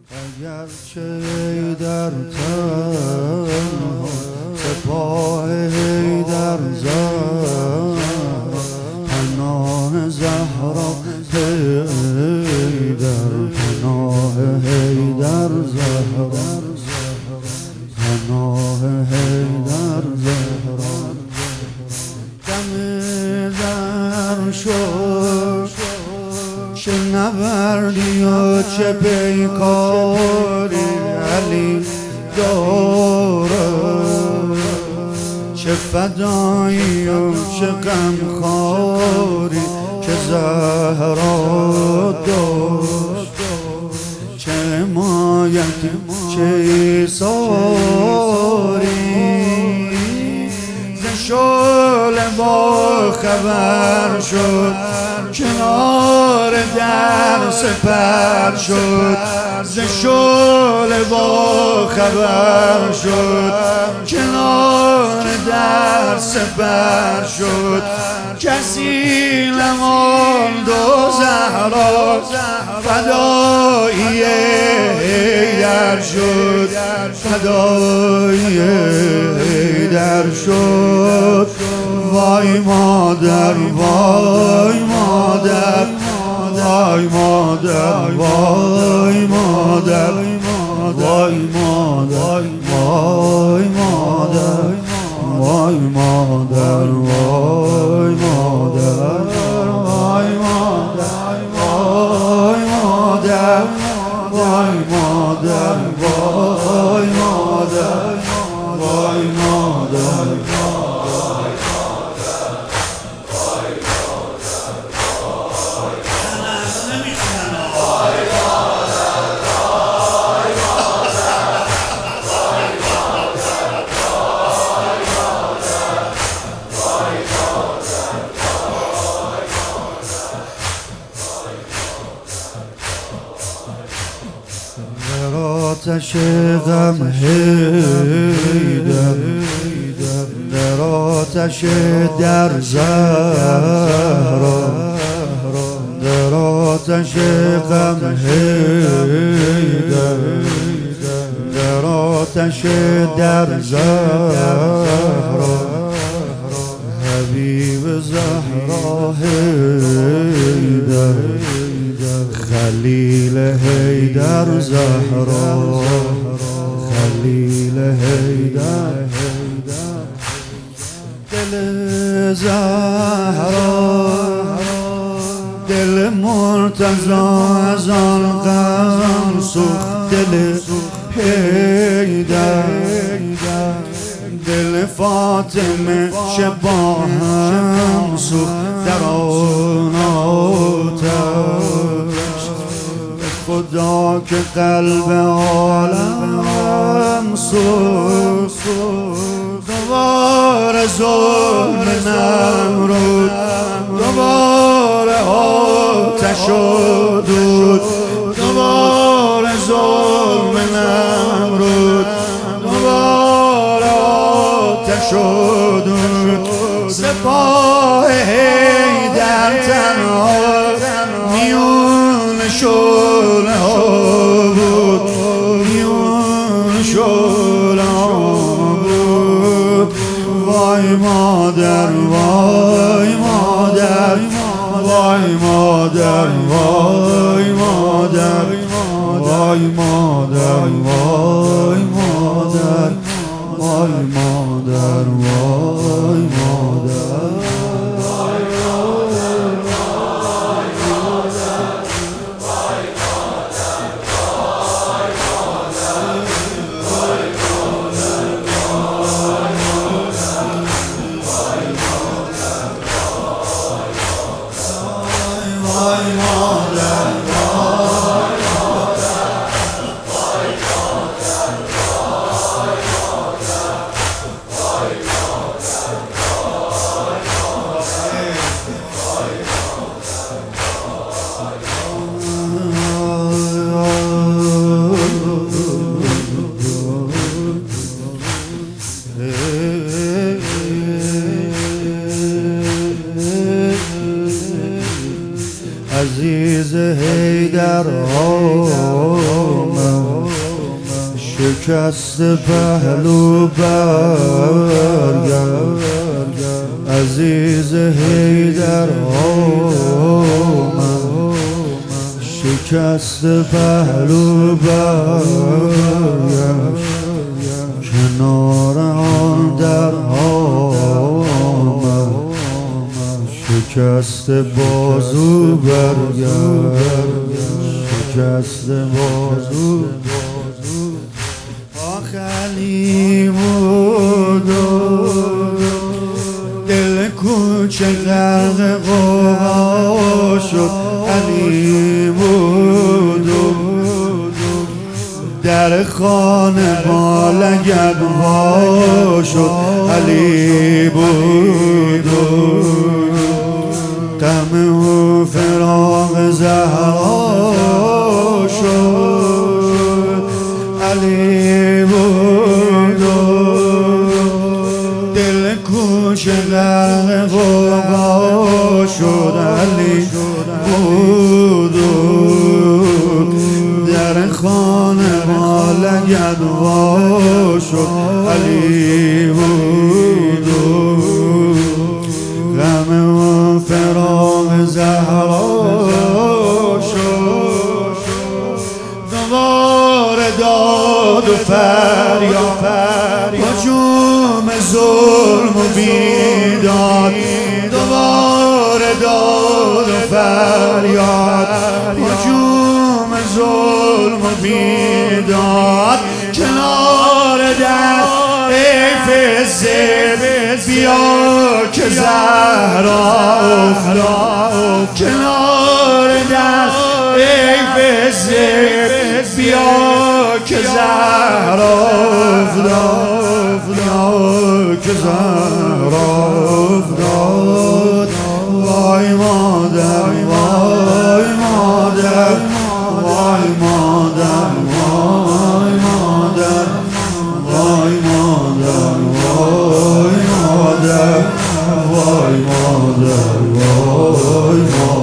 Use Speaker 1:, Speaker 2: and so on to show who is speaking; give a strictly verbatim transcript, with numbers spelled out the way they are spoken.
Speaker 1: اگرچه در تنها سپاه حیدر زهرا پناه زهرا حیدر پناه حیدر زهرا پناه حیدر زهرا دم در شد چه نبردی و چه پیکاری علی داره، چه فدایی و چه غمخواری که زهرا داشت، چه حمایتی چه ایثاری ز شعله با خبر شد، کنار در سپر شد، ز شعله با خبر شد، کنار در سپر شد، کسی نماند و زهرا فدایی حیدر شد، فدایی حیدر شد. وای مادر وای مادر وای مادر وای مادر وای مادر وای مادر وای مادر وای مادر وای مادر وای مادر وای مادر وای مادر وای مادر آتش غم حیدر در آتش در زهرا، در آتش غم حیدر در آتش در زهرا، حبیب زهرا حیدر خلیل حیدر زهرا، خلیل حیدر دل زهرا دل مرتضی از آن غم سوخت، دل حیدر دل فاطمه شبا هم سوخت در آن آتش، خدا که قلب عالم سوخت، دوباره ظلم نمرود، دوباره آتش و دود، دوباره ظلم نمرود، دوباره آتش و دود. سپاه حیدر تنها میون شعله ها بود، میون شعله ها بود. وای مادر وای مادر وای مادر وای مادر وای مادر وای مادر وای مادر وای مادر
Speaker 2: Bye.
Speaker 1: شکست پهلو برگرد عزیز حیدر آمد شکست پهلو برگرد کنار آن در آمد شکست بازو برگرد شکست بازو آخلی بود دل کوچه غرق غوغا شد علی بود در خانه با لگد وا شد علی بود غم و فراق زهرا شد علی بود دل کوچه غرق غوغا شد علی بود در خانه ما لگد وا شد علی بود غم و فراق زهرا شد دوباره داد و فریاد هجوم ظلم و بیداد دوباره داد و فریاد هجوم ظلم و بیداد کنار در حیف زب بیا که زهرا افتاد کنار در حیف زب بیا که زهرا افتاد بیا که زهرا افتاد وای مادر وای مادر وای مادر وای مادر وای مادر وای مادر وای مادر وای مادر